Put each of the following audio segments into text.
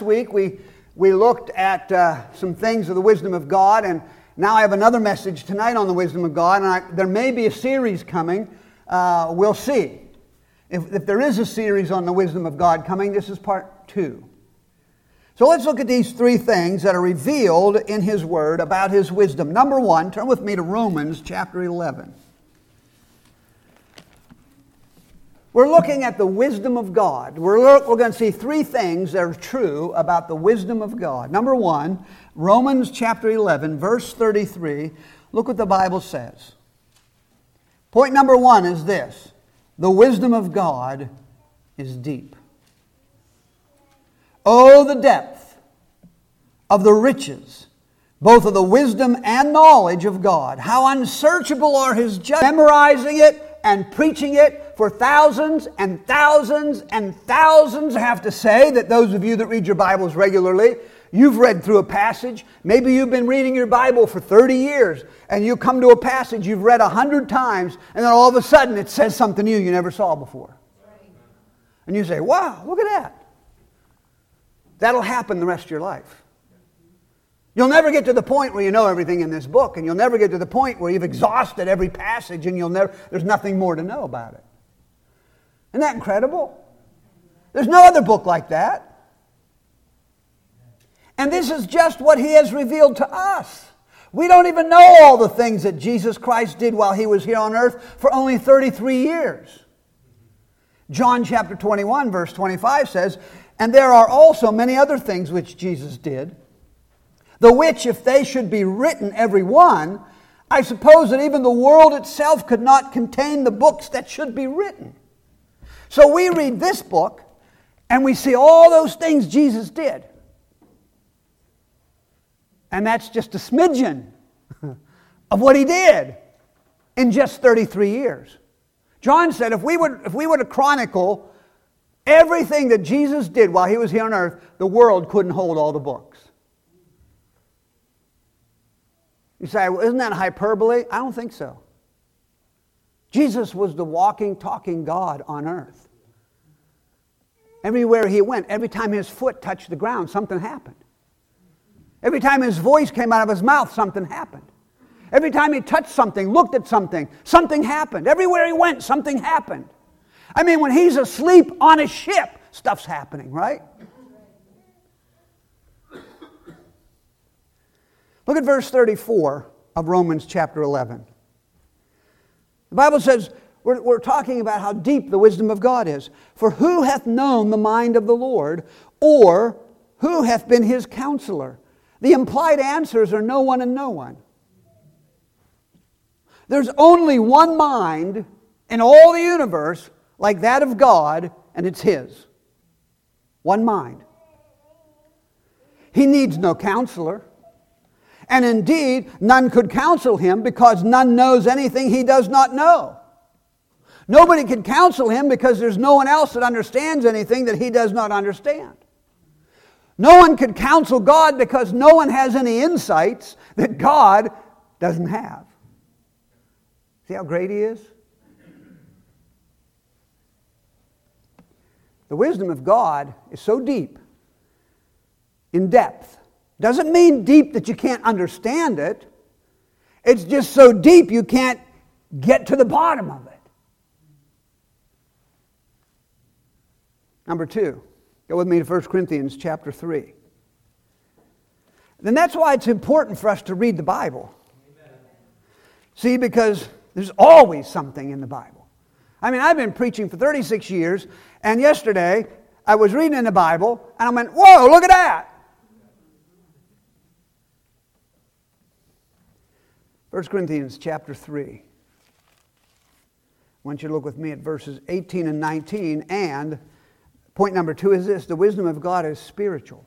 Week we looked at some things of the wisdom of God, and now I have another message tonight on the wisdom of God, and there may be a series coming. We'll see. If there is a series on the wisdom of God coming, this is part 2. So let's look at these 3 things that are revealed in His Word about His wisdom. Number 1, turn with me to Romans chapter 11. We're looking at the wisdom of God. We're going to see 3 things that are true about the wisdom of God. Number 1, Romans chapter 11, verse 33. Look what the Bible says. Point number 1 is this: the wisdom of God is deep. Oh, the depth of the riches, both of the wisdom and knowledge of God. How unsearchable are His judgments. Memorizing it and preaching it for thousands and thousands and thousands. I have to say that those of you that read your Bibles regularly, you've read through a passage. Maybe you've been reading your Bible for 30 years, and you come to a passage you've read 100 times, and then all of a sudden it says something new you never saw before. And you say, wow, look at that. That'll happen the rest of your life. You'll never get to the point where you know everything in this book, and you'll never get to the point where you've exhausted every passage and there's nothing more to know about it. Isn't that incredible? There's no other book like that. And this is just what He has revealed to us. We don't even know all the things that Jesus Christ did while He was here on earth for only 33 years. John chapter 21 verse 25 says, "And there are also many other things which Jesus did, the which, if they should be written every one, I suppose that even the world itself could not contain the books that should be written." So we read this book, and we see all those things Jesus did. And that's just a smidgen of what He did in just 33 years. John said if we were to chronicle everything that Jesus did while He was here on earth, the world couldn't hold all the books. You say, well, isn't that hyperbole? I don't think so. Jesus was the walking, talking God on earth. Everywhere He went, every time His foot touched the ground, something happened. Every time His voice came out of His mouth, something happened. Every time He touched something, looked at something, something happened. Everywhere He went, something happened. I mean, when He's asleep on a ship, stuff's happening, right? Look at verse 34 of Romans chapter 11. The Bible says, we're talking about how deep the wisdom of God is. "For who hath known the mind of the Lord, or who hath been His counselor?" The implied answers are no one and no one. There's only one mind in all the universe like that of God, and it's His. One mind. He needs no counselor. And indeed, none could counsel Him, because none knows anything He does not know. Nobody can counsel Him because there's no one else that understands anything that He does not understand. No one can counsel God because no one has any insights that God doesn't have. See how great He is? The wisdom of God is so deep, in depth. Doesn't mean deep that you can't understand it. It's just so deep you can't get to the bottom of it. Number 2, go with me to 1 Corinthians chapter 3. Then that's why it's important for us to read the Bible. Amen. See, because there's always something in the Bible. I mean, I've been preaching for 36 years, and yesterday I was reading in the Bible, and I went, whoa, look at that. 1 Corinthians chapter 3. I want you to look with me at verses 18 and 19. And point number 2 is this: the wisdom of God is spiritual.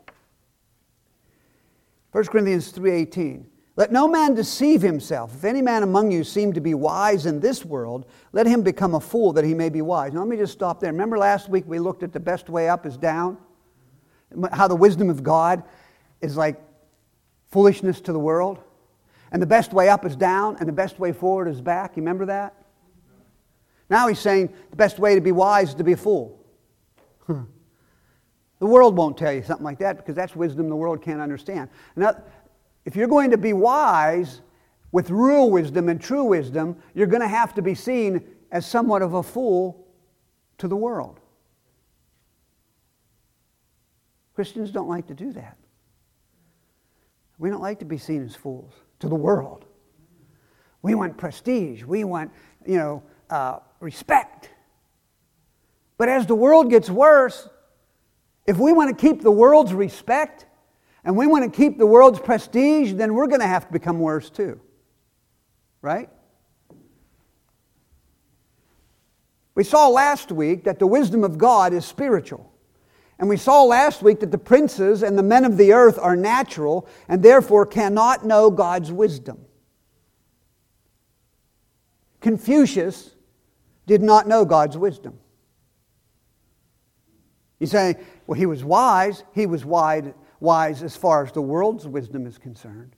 1 Corinthians 3:18. "Let no man deceive himself. If any man among you seem to be wise in this world, let him become a fool that he may be wise." Now let me just stop there. Remember last week we looked at the best way up is down? How the wisdom of God is like foolishness to the world? And the best way up is down, and the best way forward is back. You remember that? Now he's saying the best way to be wise is to be a fool. The The world won't tell you something like that because that's wisdom the world can't understand. Now, if you're going to be wise with real wisdom and true wisdom, you're going to have to be seen as somewhat of a fool to the world. Christians don't like to do that. We don't like to be seen as fools to the world. We want prestige. We want, respect. But as the world gets worse, if we want to keep the world's respect and we want to keep the world's prestige, then we're going to have to become worse too. Right? We saw last week that the wisdom of God is spiritual. And we saw last week that the princes and the men of the earth are natural and therefore cannot know God's wisdom. Confucius did not know God's wisdom. You say, well, he was wise. He was wise as far as the world's wisdom is concerned.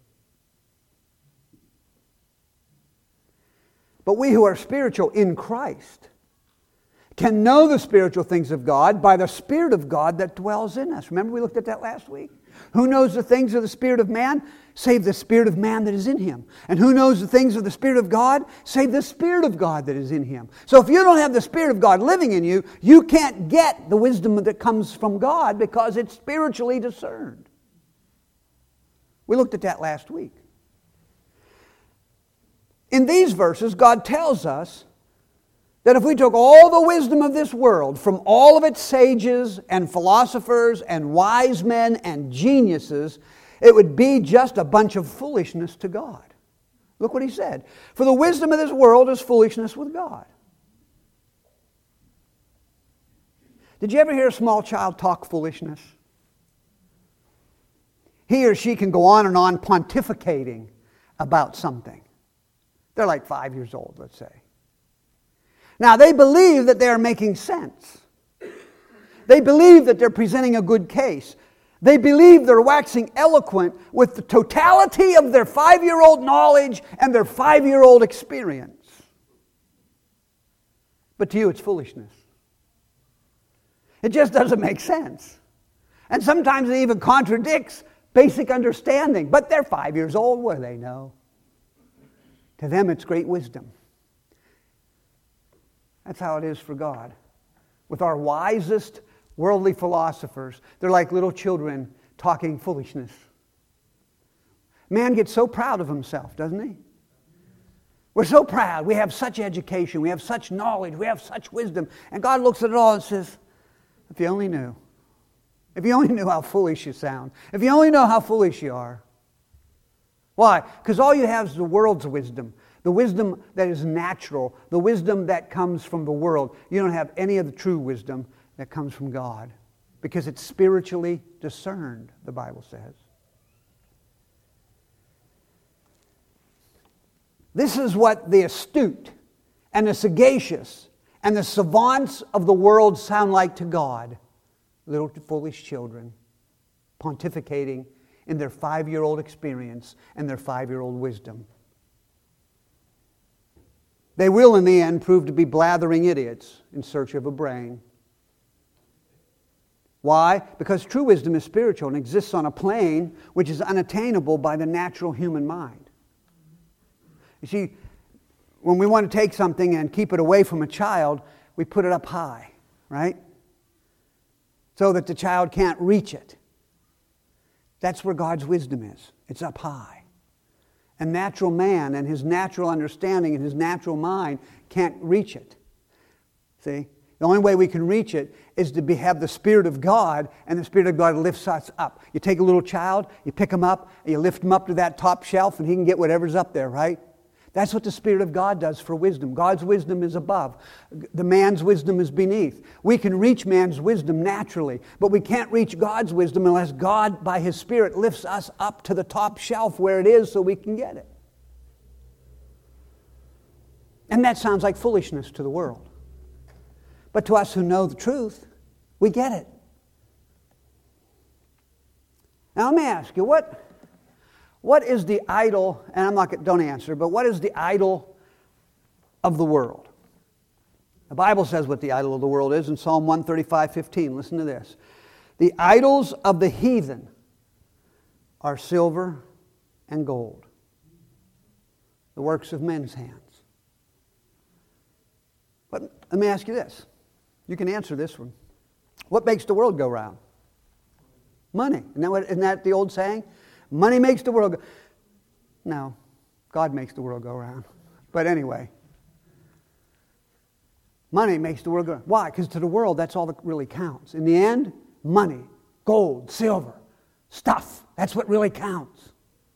But we who are spiritual in Christ can know the spiritual things of God by the Spirit of God that dwells in us. Remember we looked at that last week? Who knows the things of the Spirit of man? Save the Spirit of man that is in him. And who knows the things of the Spirit of God? Save the Spirit of God that is in him. So if you don't have the Spirit of God living in you, you can't get the wisdom that comes from God because it's spiritually discerned. We looked at that last week. In these verses, God tells us that if we took all the wisdom of this world from all of its sages and philosophers and wise men and geniuses, it would be just a bunch of foolishness to God. Look what he said. For the wisdom of this world is foolishness with God. Did you ever hear a small child talk foolishness? He or she can go on and on pontificating about something. They're like 5 years old, let's say. Now, they believe that they are making sense. They believe that they're presenting a good case. They believe they're waxing eloquent with the totality of their 5-year-old knowledge and their 5-year-old experience. But to you, it's foolishness. It just doesn't make sense. And sometimes it even contradicts basic understanding. But they're 5 years old. What do they know? To them, it's great wisdom. That's how it is for God. With our wisest worldly philosophers, they're like little children talking foolishness. Man gets so proud of himself, doesn't he? We're so proud. We have such education. We have such knowledge. We have such wisdom. And God looks at it all and says, if you only knew. If you only knew how foolish you sound. If you only know how foolish you are. Why? Because all you have is the world's wisdom. The wisdom that is natural, the wisdom that comes from the world. You don't have any of the true wisdom that comes from God because it's spiritually discerned, the Bible says. This is what the astute and the sagacious and the savants of the world sound like to God. Little foolish children pontificating in their 5-year-old experience and their 5-year-old wisdom. They will, in the end, prove to be blathering idiots in search of a brain. Why? Because true wisdom is spiritual and exists on a plane which is unattainable by the natural human mind. You see, when we want to take something and keep it away from a child, we put it up high, right? So that the child can't reach it. That's where God's wisdom is. It's up high. And natural man and his natural understanding and his natural mind can't reach it. See? The only way we can reach it is to have the Spirit of God, and the Spirit of God lifts us up. You take a little child, you pick him up, and you lift him up to that top shelf, and he can get whatever's up there, right? That's what the Spirit of God does for wisdom. God's wisdom is above. The man's wisdom is beneath. We can reach man's wisdom naturally, but we can't reach God's wisdom unless God, by His Spirit, lifts us up to the top shelf where it is so we can get it. And that sounds like foolishness to the world. But to us who know the truth, we get it. Now let me ask you, what is the idol, and don't answer, but what is the idol of the world? The Bible says what the idol of the world is in Psalm 135:15. Listen to this. The idols of the heathen are silver and gold, the works of men's hands. But let me ask you this. You can answer this one. What makes the world go round? Money. Isn't that the old saying? Money makes the world go... No, God makes the world go round. But anyway, money makes the world go round. Why? Because to the world, that's all that really counts. In the end, money, gold, silver, stuff. That's what really counts.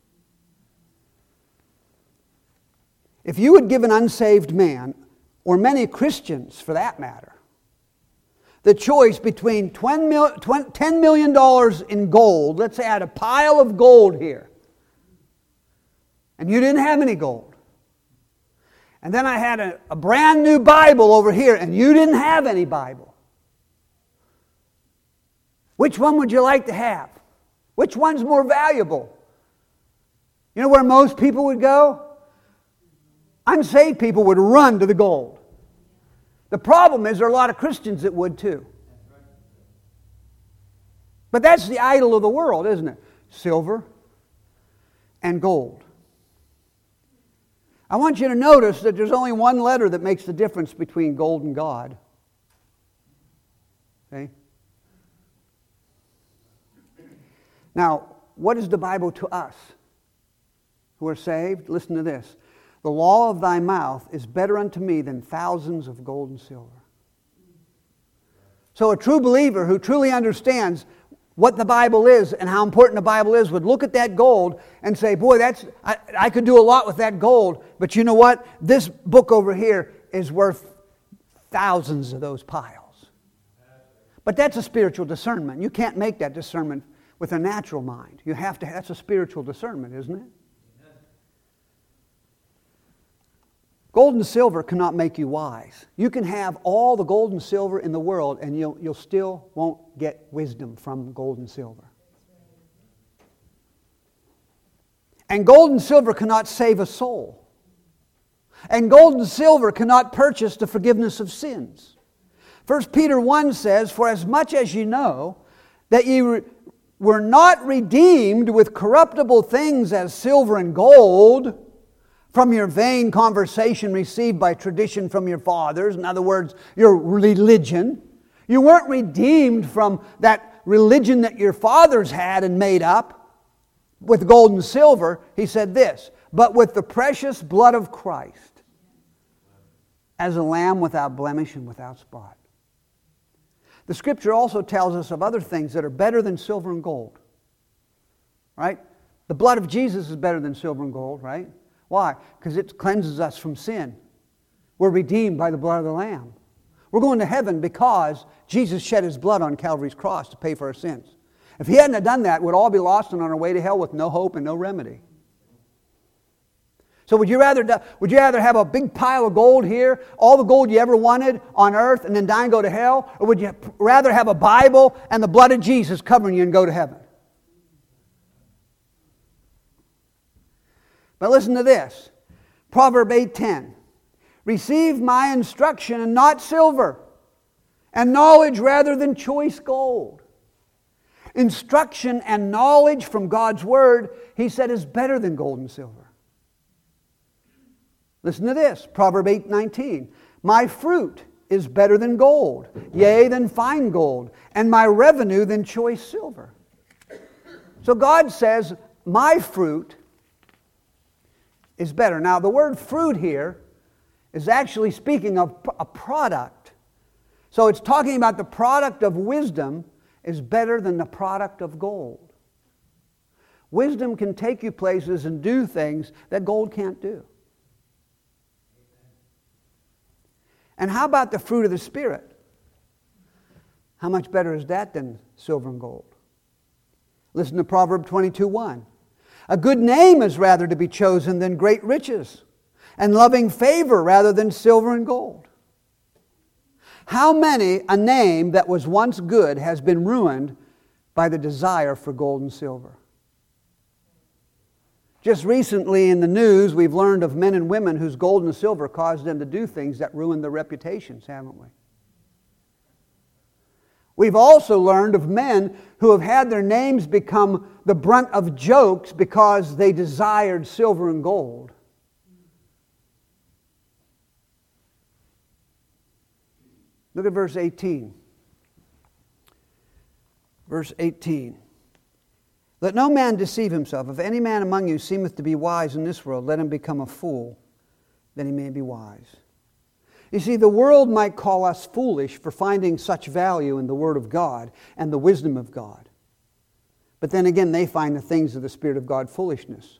If you would give an unsaved man, or many Christians for that matter, the choice between $10 million in gold, let's say I had a pile of gold here, and you didn't have any gold. And then I had a brand new Bible over here, and you didn't have any Bible. Which one would you like to have? Which one's more valuable? You know where most people would go? Unsaved people would run to the gold. The problem is there are a lot of Christians that would too. But that's the idol of the world, isn't it? Silver and gold. I want you to notice that there's only one letter that makes the difference between gold and God. Okay? Now, what is the Bible to us who are saved? Listen to this. The law of thy mouth is better unto me than thousands of gold and silver. So a true believer who truly understands what the Bible is and how important the Bible is would look at that gold and say, boy, I could do a lot with that gold, but you know what? This book over here is worth thousands of those piles. But that's a spiritual discernment. You can't make that discernment with a natural mind. You have to. That's a spiritual discernment, isn't it? Gold and silver cannot make you wise. You can have all the gold and silver in the world and you'll still won't get wisdom from gold and silver. And gold and silver cannot save a soul. And gold and silver cannot purchase the forgiveness of sins. 1 Peter 1 says, for as much as ye know that ye were not redeemed with corruptible things as silver and gold, from your vain conversation received by tradition from your fathers. In other words, your religion. You weren't redeemed from that religion that your fathers had and made up with gold and silver. He said this, but with the precious blood of Christ, as a lamb without blemish and without spot. The Scripture also tells us of other things that are better than silver and gold. Right? The blood of Jesus is better than silver and gold, right? Why? Because it cleanses us from sin. We're redeemed by the blood of the Lamb. We're going to heaven because Jesus shed His blood on Calvary's cross to pay for our sins. If He hadn't have done that, we'd all be lost and on our way to hell with no hope and no remedy. So would you rather have a big pile of gold here, all the gold you ever wanted on earth, and then die and go to hell? Or would you rather have a Bible and the blood of Jesus covering you and go to heaven? But listen to this. Proverb 8:10. Receive my instruction and not silver, and knowledge rather than choice gold. Instruction and knowledge from God's Word, He said, is better than gold and silver. Listen to this. Proverb 8:19. My fruit is better than gold, yea, than fine gold, and my revenue than choice silver. So God says, my fruit is better. Now, the word fruit here is actually speaking of a product. So it's talking about the product of wisdom is better than the product of gold. Wisdom can take you places and do things that gold can't do. And how about the fruit of the Spirit? How much better is that than silver and gold? Listen to Proverbs 22:1. A good name is rather to be chosen than great riches, and loving favor rather than silver and gold. How many a name that was once good has been ruined by the desire for gold and silver? Just recently in the news, we've learned of men and women whose gold and silver caused them to do things that ruined their reputations, haven't we? We've also learned of men who have had their names become the brunt of jokes because they desired silver and gold. Look at verse 18. Verse 18. Let no man deceive himself. If any man among you seemeth to be wise in this world, let him become a fool, that he may be wise. You see, the world might call us foolish for finding such value in the Word of God and the wisdom of God. But then again, they find the things of the Spirit of God foolishness.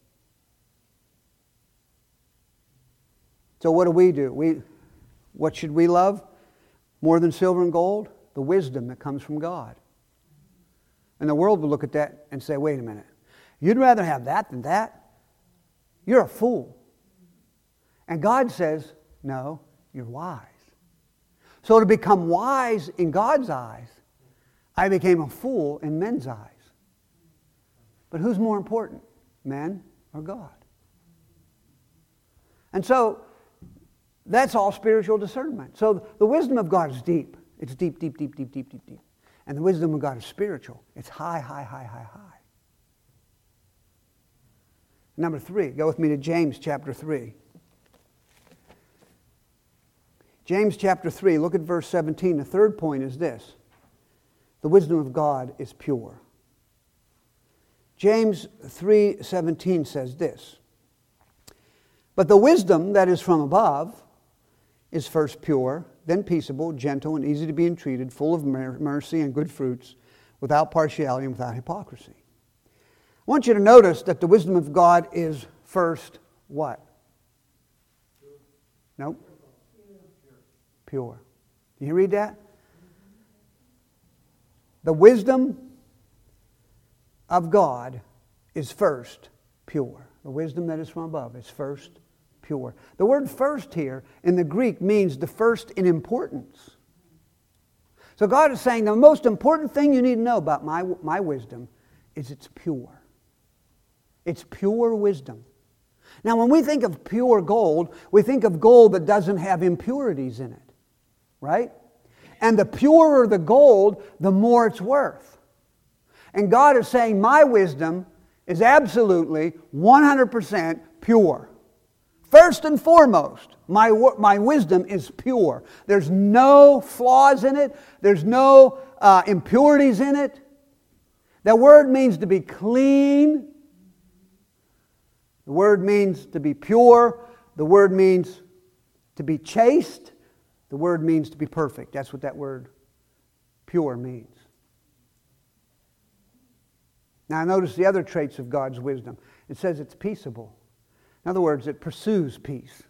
So what do? What should we love more than silver and gold? The wisdom that comes from God. And the world will look at that and say, wait a minute, you'd rather have that than that? You're a fool. And God says, no, you're wise. So to become wise in God's eyes, I became a fool in men's eyes. But who's more important, men or God? And so that's all spiritual discernment. So the wisdom of God is deep. It's deep, deep, deep, deep, deep, deep, deep. And the wisdom of God is spiritual. It's high, high, high, high, high. Number 3, go with me to James chapter 3. James chapter 3, look at verse 17. The third point is this. The wisdom of God is pure. James 3:17 says this. But the wisdom that is from above is first pure, then peaceable, gentle, and easy to be entreated, full of mercy and good fruits, without partiality and without hypocrisy. I want you to notice that the wisdom of God is first what? Nope. Pure. Can you read that? The wisdom of God is first pure. The wisdom that is from above is first pure. The word first here in the Greek means the first in importance. So God is saying the most important thing you need to know about my wisdom is it's pure. It's pure wisdom. Now when we think of pure gold, we think of gold that doesn't have impurities in it. Right? And the purer the gold, the more it's worth. And God is saying my wisdom is absolutely 100% pure. First and foremost, my wisdom is pure. There's no flaws in it. There's no impurities in it. That word means to be clean. The word means to be pure. The word means to be chaste. The word means to be perfect. That's what that word pure means. Now notice the other traits of God's wisdom. It says it's peaceable. In other words, it pursues peace.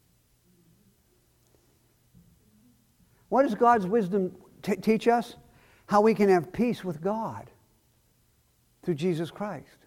What does God's wisdom teach us? How we can have peace with God through Jesus Christ.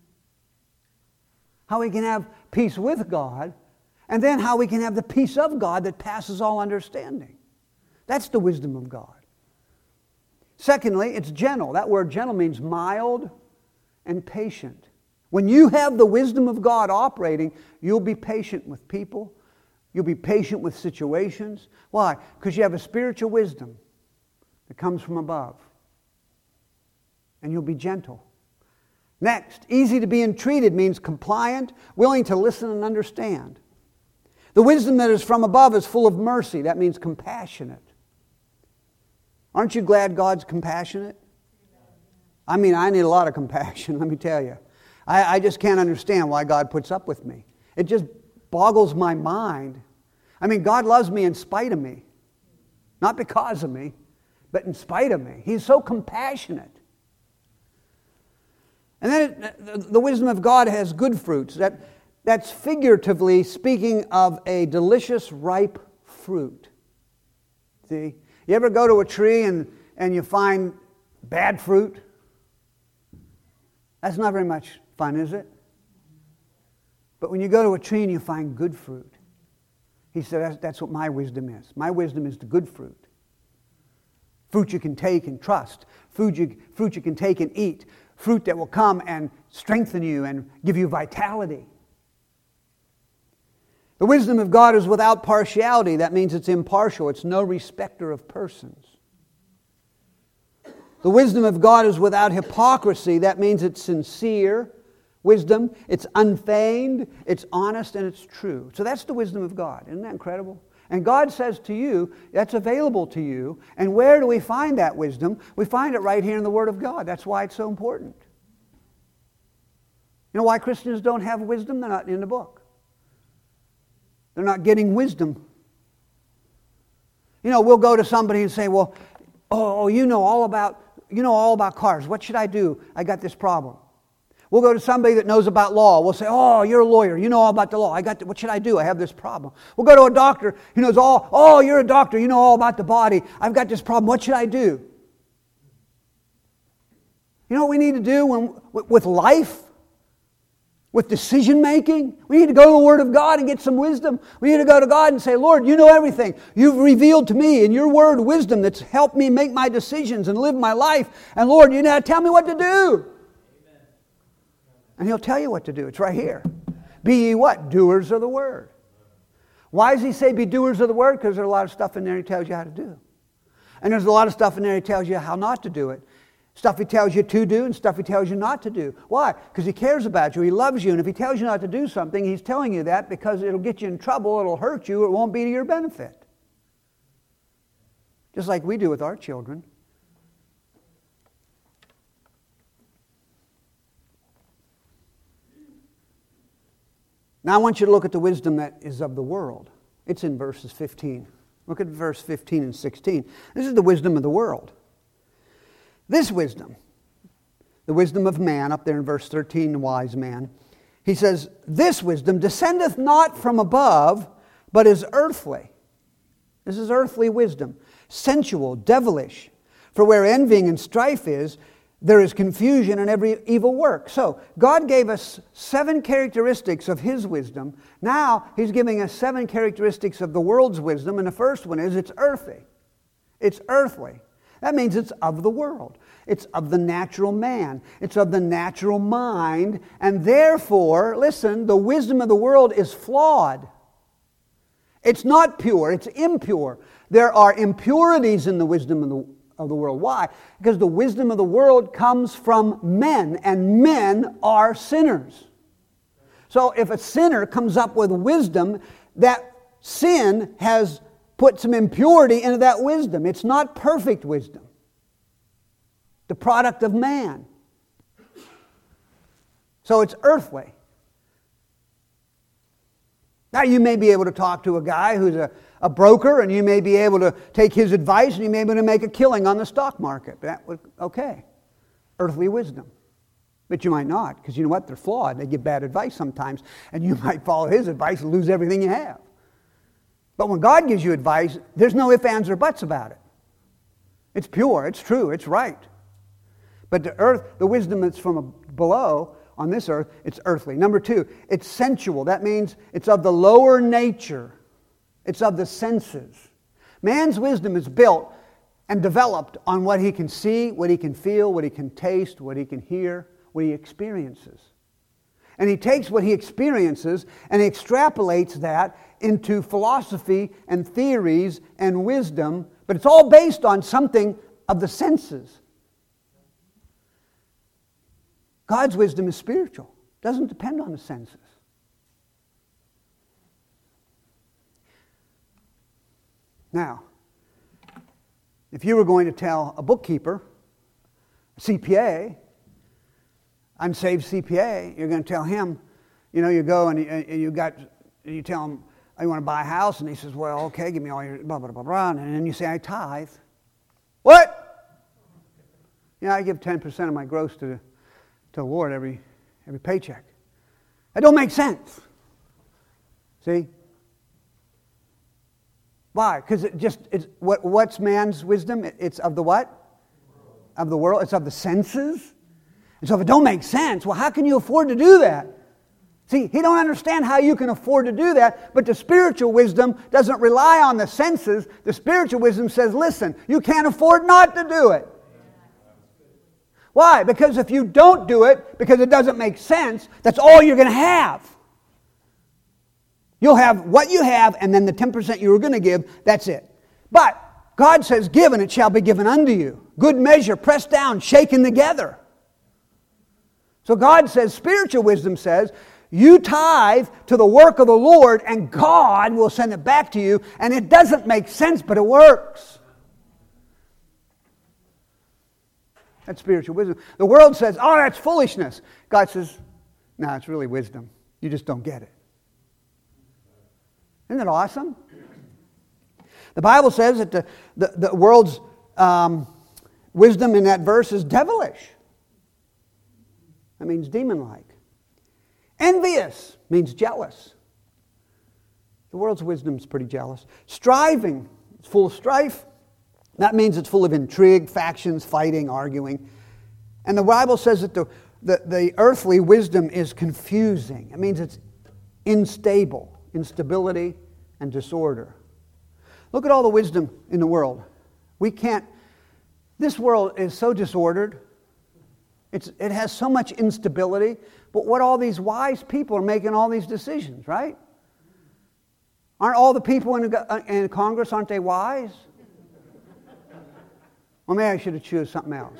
How we can have peace with God, and then how we can have the peace of God that passes all understanding. That's the wisdom of God. Secondly, it's gentle. That word gentle means mild and patient. When you have the wisdom of God operating, you'll be patient with people. You'll be patient with situations. Why? Because you have a spiritual wisdom that comes from above. And you'll be gentle. Next, easy to be entreated means compliant, willing to listen and understand. The wisdom that is from above is full of mercy. That means compassionate. Aren't you glad God's compassionate? I mean, I need a lot of compassion, let me tell you. I just can't understand why God puts up with me. It just boggles my mind. I mean, God loves me in spite of me. Not because of me, but in spite of me. He's so compassionate. And then the wisdom of God has good fruits. That's figuratively speaking of a delicious, ripe fruit. See? You ever go to a tree and you find bad fruit? That's not very much fun, is it? But when you go to a tree and you find good fruit, he said, that's what my wisdom is. My wisdom is the good fruit. Fruit you can take and trust. Fruit you can take and eat. Fruit that will come and strengthen you and give you vitality. The wisdom of God is without partiality. That means it's impartial. It's no respecter of persons. The wisdom of God is without hypocrisy. That means it's sincere wisdom. It's unfeigned. It's honest and it's true. So that's the wisdom of God. Isn't that incredible? And God says to you, that's available to you. And where do we find that wisdom? We find it right here in the Word of God. That's why it's so important. You know why Christians don't have wisdom? They're not in the book. They're not getting wisdom. You know, we'll go to somebody and say, well, you know all about cars. What should I do? I got this problem. We'll go to somebody that knows about law. We'll say, oh, you're a lawyer. You know all about the law. What should I do? I have this problem. We'll go to a doctor who knows you're a doctor. You know all about the body. I've got this problem. What should I do? You know what we need to do with life? With decision making? We need to go to the Word of God and get some wisdom. We need to go to God and say, Lord, you know everything. You've revealed to me in your Word wisdom that's helped me make my decisions and live my life. And Lord, you know, tell me what to do. And He'll tell you what to do. It's right here. Be ye what? Doers of the Word. Why does He say be doers of the Word? Because there's a lot of stuff in there He tells you how to do. And there's a lot of stuff in there He tells you how not to do it. Stuff He tells you to do and stuff He tells you not to do. Why? Because He cares about you. He loves you. And if He tells you not to do something, He's telling you that because it'll get you in trouble, it'll hurt you, it won't be to your benefit. Just like we do with our children. Now I want you to look at the wisdom that is of the world. It's in verses 15. Look at verse 15 and 16. This is the wisdom of the world. This wisdom, the wisdom of man, up there in verse 13, the wise man, he says, this wisdom descendeth not from above, but is earthly. This is earthly wisdom, sensual, devilish. For where envying and strife is, there is confusion in every evil work. So, God gave us 7 characteristics of His wisdom. Now, He's giving us 7 characteristics of the world's wisdom, and the first one is it's earthy. It's earthly. That means it's of the world. It's of the natural man. It's of the natural mind. And therefore, listen, the wisdom of the world is flawed. It's not pure. It's impure. There are impurities in the wisdom of the world. Why? Because the wisdom of the world comes from men, and men are sinners. So if a sinner comes up with wisdom, that sin has put some impurity into that wisdom. It's not perfect wisdom. The product of man. So it's earthly. Now you may be able to talk to a guy who's a broker, and you may be able to take his advice, and you may be able to make a killing on the stock market. That would, okay. Earthly wisdom. But you might not, because you know what? They're flawed. They give bad advice sometimes, and you might follow his advice and lose everything you have. But when God gives you advice, there's no ifs, ands, or buts about it. It's pure, it's true, it's right. But the wisdom that's from below, on this earth, it's earthly. Number 2, it's sensual. That means it's of the lower nature. It's of the senses. Man's wisdom is built and developed on what he can see, what he can feel, what he can taste, what he can hear, what he experiences. And he takes what he experiences and he extrapolates that into philosophy and theories and wisdom, but it's all based on something of the senses. God's wisdom is spiritual. It doesn't depend on the senses. Now, if you were going to tell a bookkeeper, a CPA, unsaved CPA, you're going to tell him, you go and you tell him, you want to buy a house, and he says, well, okay, give me all your blah, blah, blah, blah, and then you say, I tithe. What? I give 10% of my gross to the Lord every paycheck. That don't make sense. See? Why? Because what's man's wisdom? It's of the what? Of the world. It's of the senses. And so if it don't make sense, well, how can you afford to do that? See, he don't understand how you can afford to do that, but the spiritual wisdom doesn't rely on the senses. The spiritual wisdom says, listen, you can't afford not to do it. Why? Because if you don't do it, because it doesn't make sense, that's all you're going to have. You'll have what you have, and then the 10% you were going to give, that's it. But God says, give, and it shall be given unto you. good measure, pressed down, shaken together. So God says, spiritual wisdom says, you tithe to the work of the Lord and God will send it back to you. And it doesn't make sense, but it works. That's spiritual wisdom. The world says, oh, that's foolishness. God says, no, it's really wisdom. You just don't get it. Isn't it awesome? The Bible says that the world's wisdom in that verse is devilish. That means demon-like. Envious means jealous. The world's wisdom is pretty jealous. Striving, it's full of strife. That means it's full of intrigue, factions, fighting, arguing. And the Bible says that the earthly wisdom is confusing. It means it's unstable, instability, and disorder. Look at all the wisdom in the world. This world is so disordered. It has so much instability. But what all these wise people are making all these decisions, right? Aren't all the people in Congress, aren't they wise? Well, maybe I should have chosen something else.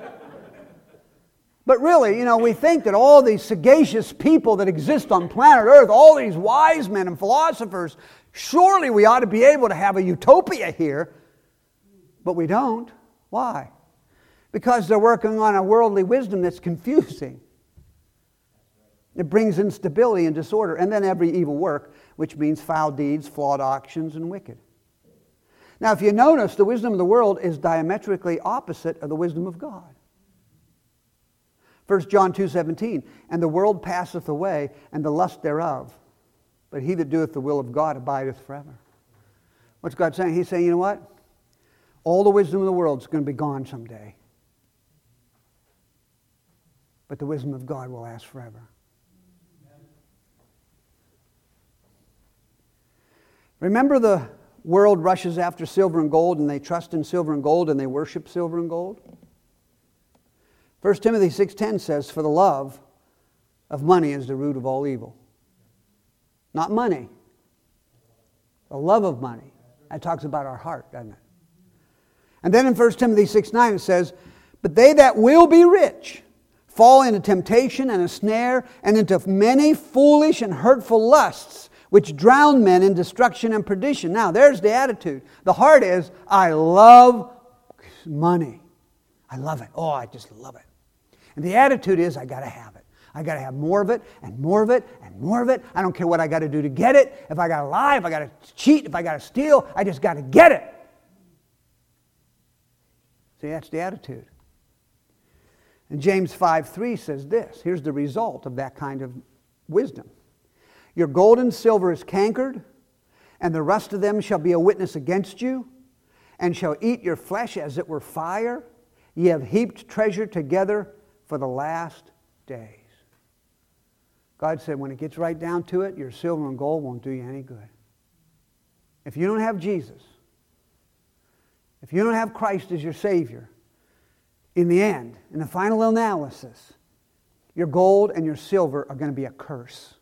But really, we think that all these sagacious people that exist on planet Earth, all these wise men and philosophers, surely we ought to be able to have a utopia here. But we don't. Why? Because they're working on a worldly wisdom that's confusing. It brings instability and disorder. And then every evil work, which means foul deeds, flawed actions, and wicked. Now, if you notice, the wisdom of the world is diametrically opposite of the wisdom of God. 1 John 2:17, and the world passeth away, and the lust thereof. But he that doeth the will of God abideth forever. What's God saying? He's saying, you know what? All the wisdom of the world is going to be gone someday. But the wisdom of God will last forever. Remember, the world rushes after silver and gold, and they trust in silver and gold, and they worship silver and gold. 1 Timothy 6:10 says, for the love of money is the root of all evil. Not money. The love of money. That talks about our heart, doesn't it? And then in 1 Timothy 6:9 it says, but they that will be rich fall into temptation and a snare, and into many foolish and hurtful lusts, which drown men in destruction and perdition. Now, there's the attitude. The heart is, I love money. I love it. Oh, I just love it. And the attitude is, I got to have it. I got to have more of it, and more of it, and more of it. I don't care what I got to do to get it. If I got to lie, if I got to cheat, if I got to steal, I just got to get it. See, that's the attitude. And James 5:3 says this. Here's the result of that kind of wisdom. Your gold and silver is cankered, and the rust of them shall be a witness against you, and shall eat your flesh as it were fire. Ye have heaped treasure together for the last days. God said, when it gets right down to it, your silver and gold won't do you any good. If you don't have Jesus, if you don't have Christ as your Savior, in the end, in the final analysis, your gold and your silver are going to be a curse.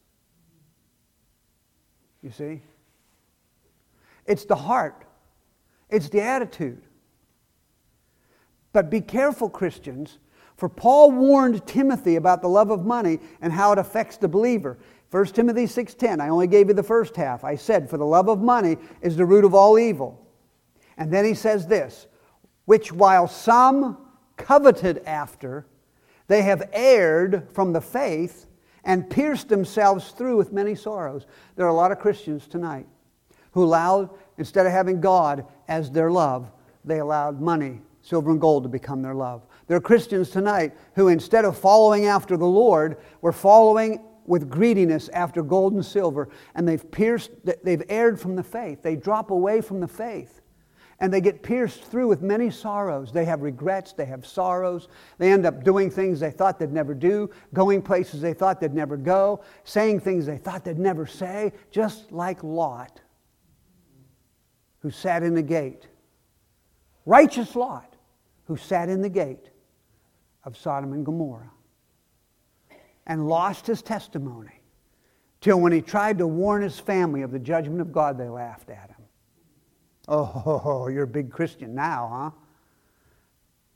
You see? It's the heart. It's the attitude. But be careful, Christians, for Paul warned Timothy about the love of money and how it affects the believer. 1 Timothy 6:10, I only gave you the first half. I said, for the love of money is the root of all evil. And then he says this, which while some coveted after, they have erred from the faith and pierced themselves through with many sorrows. There are a lot of Christians tonight who allowed, instead of having God as their love, they allowed money, silver and gold to become their love. There are Christians tonight who, instead of following after the Lord, were following with greediness after gold and silver, and they've erred from the faith. They drop away from the faith. And they get pierced through with many sorrows. They have regrets, they have sorrows. They end up doing things they thought they'd never do, going places they thought they'd never go, saying things they thought they'd never say, just like Lot, who sat in the gate. Righteous Lot, who sat in the gate of Sodom and Gomorrah and lost his testimony till when he tried to warn his family of the judgment of God, they laughed at him. Oh, you're a big Christian now, huh?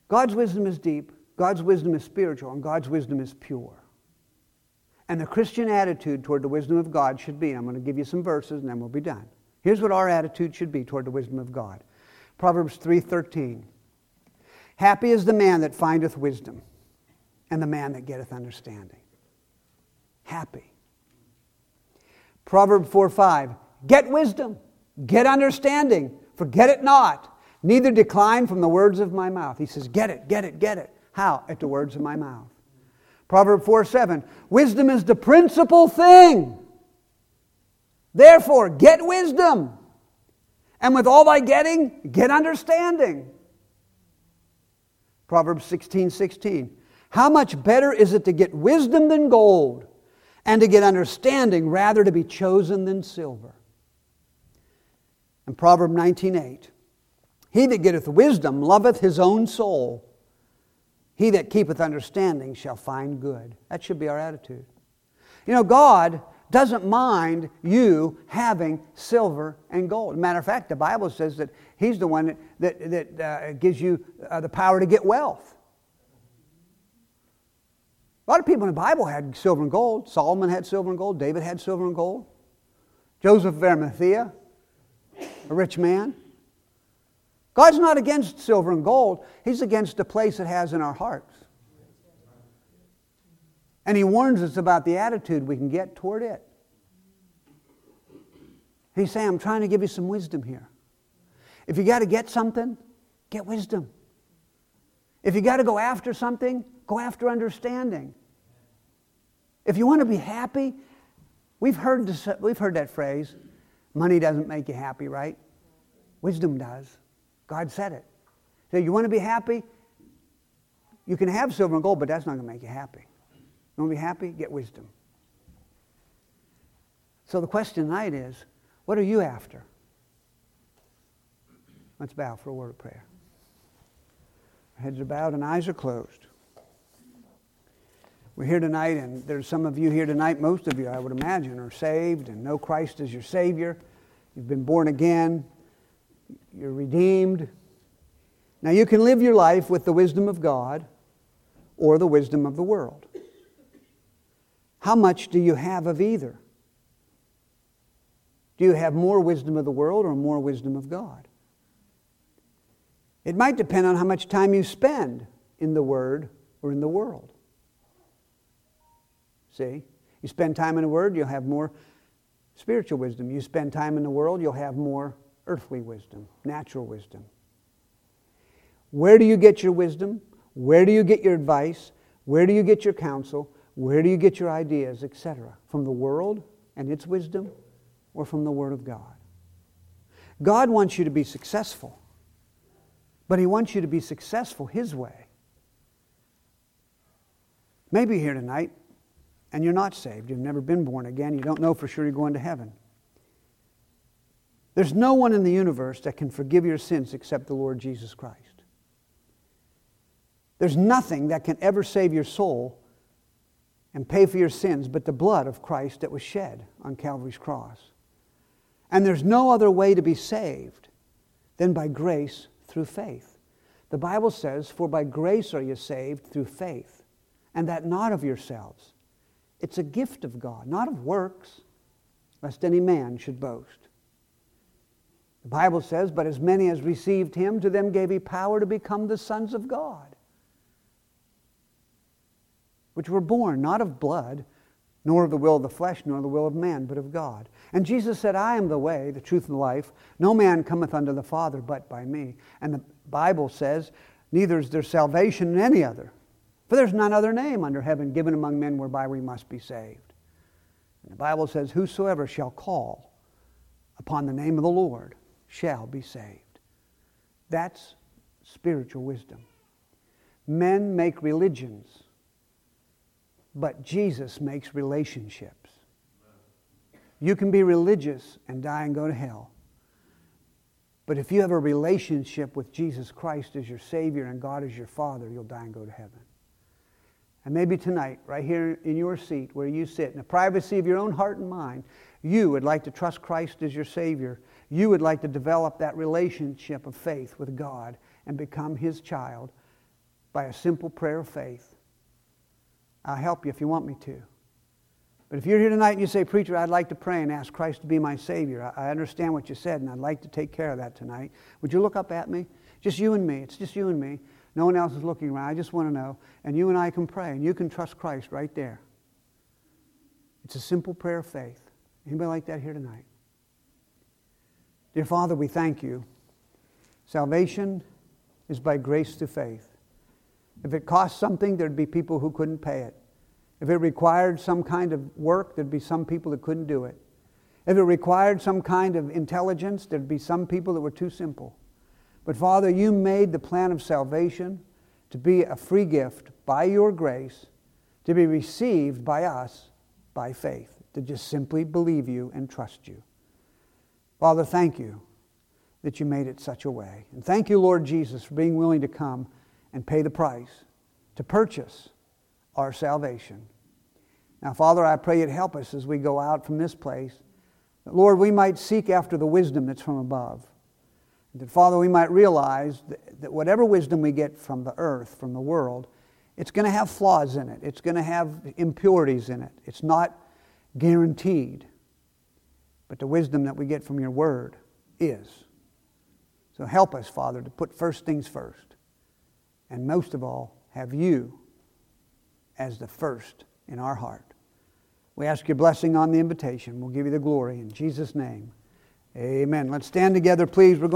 God's wisdom is deep, God's wisdom is spiritual, and God's wisdom is pure. And the Christian attitude toward the wisdom of God should be, I'm going to give you some verses and then we'll be done. Here's what our attitude should be toward the wisdom of God. Proverbs 3:13. Happy is the man that findeth wisdom, and the man that getteth understanding. Happy. Proverbs 4:5. Get wisdom, get understanding, forget it not, neither decline from the words of my mouth. He says, get it, get it, get it. How? At the words of my mouth. Proverbs 4:7. Wisdom is the principal thing. Therefore, get wisdom. And with all thy getting, get understanding. Proverbs 16:16. How much better is it to get wisdom than gold, and to get understanding rather to be chosen than silver. And Proverbs 19:8. He that getteth wisdom loveth his own soul. He that keepeth understanding shall find good. That should be our attitude. You know, God doesn't mind you having silver and gold. As a matter of fact, the Bible says that He's the one that gives you the power to get wealth. A lot of people in the Bible had silver and gold. Solomon had silver and gold. David had silver and gold. Joseph of Arimathea, a rich man. God's not against silver and gold. He's against the place it has in our hearts. And He warns us about the attitude we can get toward it. He's saying, I'm trying to give you some wisdom here. If you got to get something, get wisdom. If you got to go after something, go after understanding. If you want to be happy, we've heard that phrase, money doesn't make you happy, right? Wisdom does. God said it. So you want to be happy? You can have silver and gold, but that's not going to make you happy. You want to be happy? Get wisdom. So the question tonight is, what are you after? Let's bow for a word of prayer. Our heads are bowed and eyes are closed. We're here tonight, and there's some of you here tonight, most of you, I would imagine, are saved and know Christ as your Savior. You've been born again. You're redeemed. Now you can live your life with the wisdom of God or the wisdom of the world. How much do you have of either? Do you have more wisdom of the world or more wisdom of God? It might depend on how much time you spend in the Word or in the world. See? You spend time in the Word, you'll have more spiritual wisdom. You spend time in the world, you'll have more earthly wisdom, natural wisdom. Where do you get your wisdom? Where do you get your advice? Where do you get your counsel? Where do you get your ideas, etc.? From the world and its wisdom, or from the Word of God? God wants you to be successful, but He wants you to be successful His way. Maybe you're here tonight and you're not saved. You've never been born again. You don't know for sure you're going to heaven. There's no one in the universe that can forgive your sins except the Lord Jesus Christ. There's nothing that can ever save your soul and pay for your sins but the blood of Christ that was shed on Calvary's cross. And there's no other way to be saved than by grace through faith. The Bible says, "For by grace are you saved through faith, and that not of yourselves. It's a gift of God, not of works, lest any man should boast." The Bible says, "But as many as received Him, to them gave He power to become the sons of God, which were born not of blood, nor of the will of the flesh, nor the will of man, but of God." And Jesus said, "I am the way, the truth, and the life. No man cometh unto the Father but by me." And the Bible says, "Neither is there salvation in any other. For there's none other name under heaven given among men whereby we must be saved." And the Bible says, "Whosoever shall call upon the name of the Lord shall be saved." That's spiritual wisdom. Men make religions, but Jesus makes relationships. You can be religious and die and go to hell. But if you have a relationship with Jesus Christ as your Savior and God as your Father, you'll die and go to heaven. And maybe tonight, right here in your seat where you sit, in the privacy of your own heart and mind, you would like to trust Christ as your Savior. You would like to develop that relationship of faith with God and become His child by a simple prayer of faith. I'll help you if you want me to. But if you're here tonight and you say, Preacher, I'd like to pray and ask Christ to be my Savior. I understand what you said, and I'd like to take care of that tonight. Would you look up at me? Just you and me. It's just you and me. No one else is looking around. I just want to know. And you and I can pray, and you can trust Christ right there. It's a simple prayer of faith. Anybody like that here tonight? Dear Father, we thank you. Salvation is by grace through faith. If it cost something, there'd be people who couldn't pay it. If it required some kind of work, there'd be some people that couldn't do it. If it required some kind of intelligence, there'd be some people that were too simple. But Father, you made the plan of salvation to be a free gift by your grace, to be received by us by faith, to just simply believe you and trust you. Father, thank you that you made it such a way. And thank you, Lord Jesus, for being willing to come and pay the price to purchase our salvation. Now, Father, I pray you'd help us as we go out from this place, that, Lord, we might seek after the wisdom that's from above. And that, Father, we might realize that whatever wisdom we get from the earth, from the world, it's going to have flaws in it. It's going to have impurities in it. It's not guaranteed. But the wisdom that we get from your word is. So help us, Father, to put first things first. And most of all, have you as the first in our heart. We ask your blessing on the invitation. We'll give you the glory in Jesus' name. Amen. Let's stand together, please. We're going